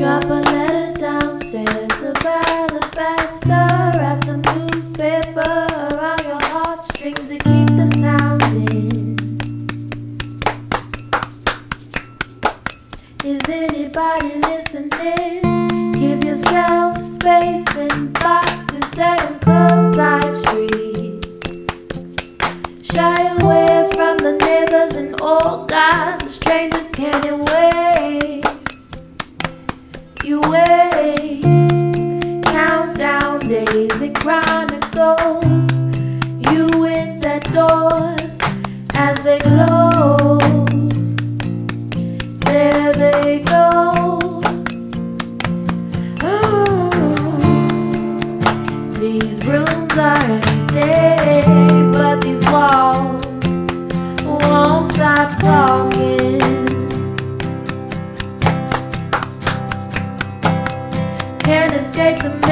Drop a letter downstairs about a faster. Wrap some newspaper around your heartstrings to keep the sound in. Is anybody listening? Give yourself space in boxes instead of curbside streets. Shy away from the neighbors and old guys. Strangers can't wait. You wait. Countdown days and chronicles. You wins at doors as they close. There they go. These rooms are empty, but these walls won't stop talking. Can't escape the